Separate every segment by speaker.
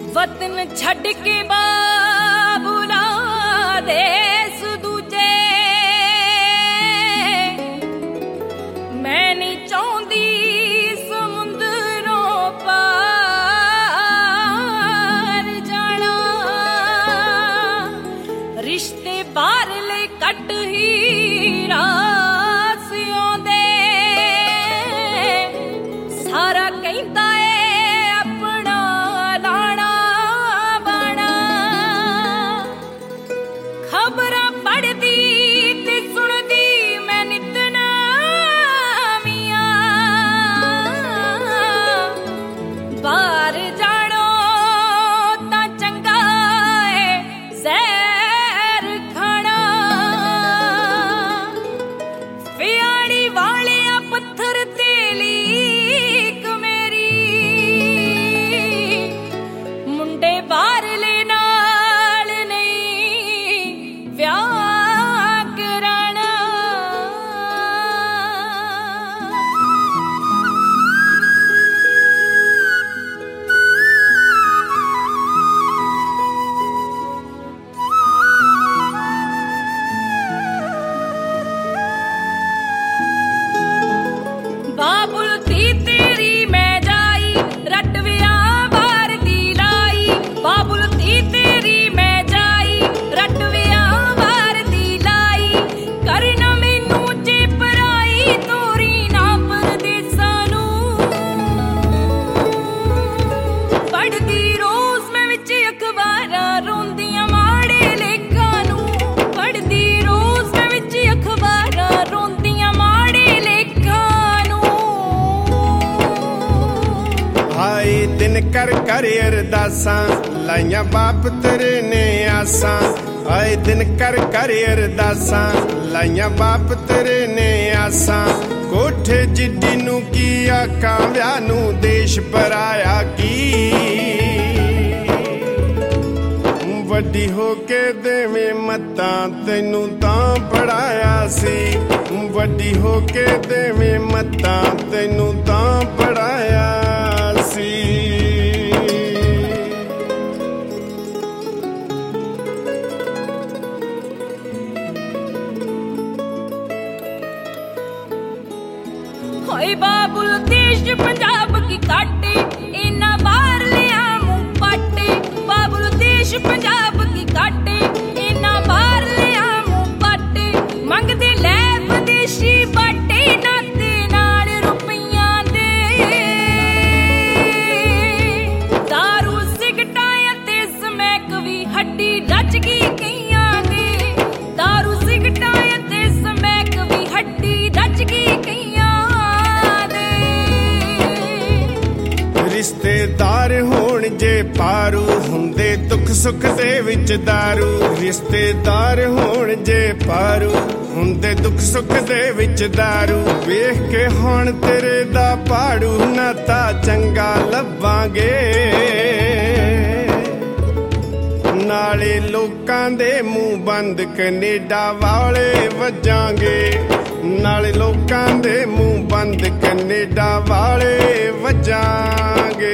Speaker 1: वतन छड़ के बाबुला देस दूजे मैं नहीं चाहती समुंदरों पार जाना रिश्ते बारले कट ही रासियों दे सारा कहता बाबुल थी तेरी मैं जाई रटविया बार दी लाई बाबुल थी तेरी मैं जाई रटविया बार दी लाई करना मैनू चे पराई तोरी ना परदेसां नू पढ़दी रोज मैं विच अखबारां रोंदियां माड़े लेखां नू पढ़दी रोज मैं विच अखबारां रोंदियां माड़े लेखां
Speaker 2: आए दिन कर कर अरदासां लाइयां बाप तेरे ने आसां आए दिन कर कर अरदासां लाइयां बाप तेरे ने आसां कोठे जिड्डी नू की आकां व्याह नू देश पराया की वड्डी हो के देवें मत्तां तैनू तां पढ़ाया सी वड्डी हो के देवें मत्तां तैनू तां पढ़ाया सी
Speaker 1: होए बाबुल देश पंजाब की काटे इना बाहर लिया मुंह पाटे बाबुल देश पंजाब की काटे इना बाहर लिया मुंह पाटे मंगदे लै विदेशी बाटे नाते नाल रुपइयां दे दारू सिगटां ते समैक भी हड्डी रच गई कईयां दे दारू सिगटां ते समैक भी हड्डी रच गई कईयां
Speaker 2: रिश्तेदार होण जे पारू हुंदे दुख सुख दे विच दारू रिश्तेदार होण जे पारू हुंदे दुख सुख दे विच दारू वेख के हुण तेरे दा पाड़ू नाता चंगा लभांगे नाले लोकां दे मूंह बंद कनेडा वाले वजांगे नाले लोकां दे मूंह बंद कनेडा वाले वजांगे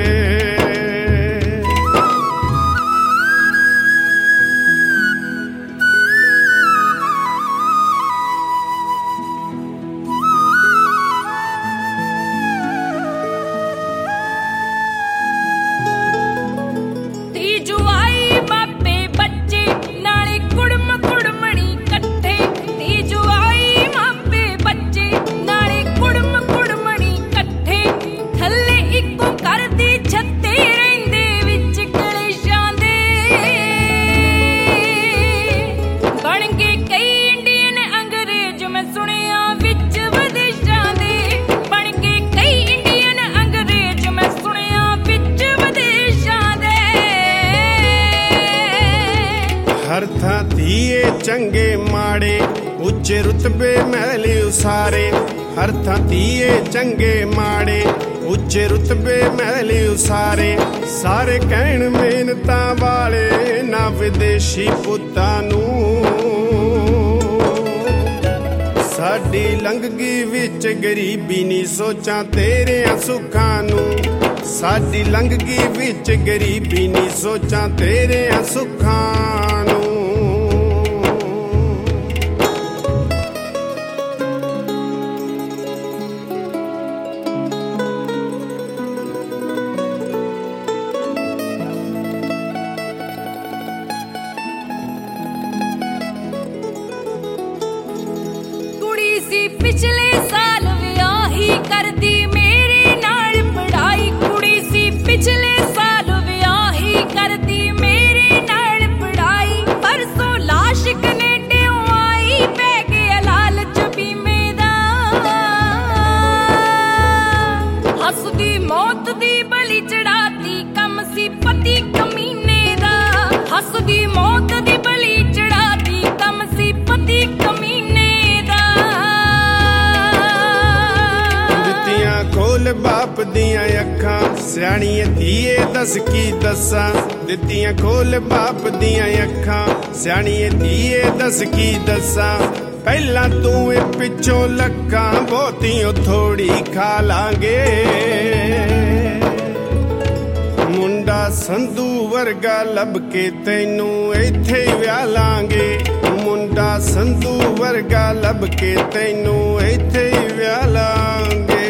Speaker 2: हर थां धीए चंगे माड़े उच्चे रुतबे महली उसारे हर थां धीए चंगे माड़े उच्चे रुतबे महली उसारे सारे कहण मेहनतां वाले ना विदेशी पुत्तां नू साडी लंघगी विच गरीबी नी सोचां तेरे सुखां नू ਸਾਡੀ ਲੰਘ ਗਈ ਵਿੱਚ ਗਰੀਬੀ ਨੀ ਸੋਚਾਂ ਤੇਰਿਆਂ ਸੁੱਖਾਂ ਨੂੰ
Speaker 1: ਕੁੜੀ ਸੀ ਪਿਛਲੇ ਸਾਲ ਵਿਆਹੀ ਕਰਦੀ ਮੇਰੇ ਨਾਲ ਪੜਾਈ ਕੁੜੀ ਸੀ ਪਿਛਲੇ ਸਾਲ ਵਿਆਹੀ ਕਰਦੀ ਮੇਰੇ ਨਾਲ ਪੜਾਈ ਪਰਸੋਂ ਲਾਸ਼ ਕਨੇਡਿਓਂ ਆਈ ਪੈ ਗਿਆ ਲਾਲਚ ਬੀਮੇ ਦਾ ਹੱਸਦੀ ਮੌਤ ਦੀ ਬਲੀ ਚੜਾਤੀ ਕੰਮ ਸੀ ਪਤੀ ਕਮੀਨੇ ਦਾ ਹੱਸਦੀ ਮੌਤ ਦੀ ਬਲੀ ਚੜਾਤੀ ਕੰਮ ਸੀ ਪਤੀ ਕਮੀਨੇ ਦਾ
Speaker 2: ਦਿੱਤੀਆਂ ਖੋਲ ਬਾਪ ਦੀਆਂ ਅੱਖਾਂ ਸਿਆਣੀ ਧੀਏ ਦੱਸ ਕੀ ਦੱਸਾਂ ਦਿੱਤੀਆਂ ਖੋਲ ਬਾਪ ਦੀਆਂ ਅੱਖਾਂ ਸਿਆਣੀ ਧੀਏ ਦੱਸ ਕੀ ਦੱਸਾਂ ਪਹਿਲਾਂ ਤੂੰ ਇਹ ਪਿੱਛੋਂ ਲੱਕਾਂ ਬਹੁਤੀਓ ਥੋੜੀ ਖਾ ਲਾਂਗੇ ਮੁੰਡਾ ਸੰਧੂ ਵਰਗਾ ਲੱਭ ਕੇ ਤੈਨੂੰ ਇੱਥੇ ਹੀ ਵਿਆਹ ਲਾਂਗੇ ਮੁੰਡਾ ਸੰਧੂ ਵਰਗਾ ਲੱਭ ਕੇ ਤੈਨੂੰ ਇੱਥੇ ਹੀ ਵਿਆਹ ਲਾਂਗੇ